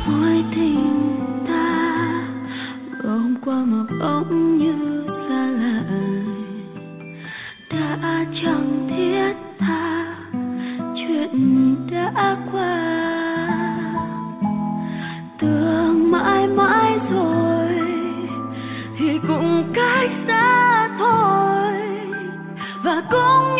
mối tình ta vừa hôm qua mà bỗng như xa lạ, đã chẳng thiết tha chuyện đã qua. Tưởng mãi mãi rồi thì cũng cách xa thôi, và cũng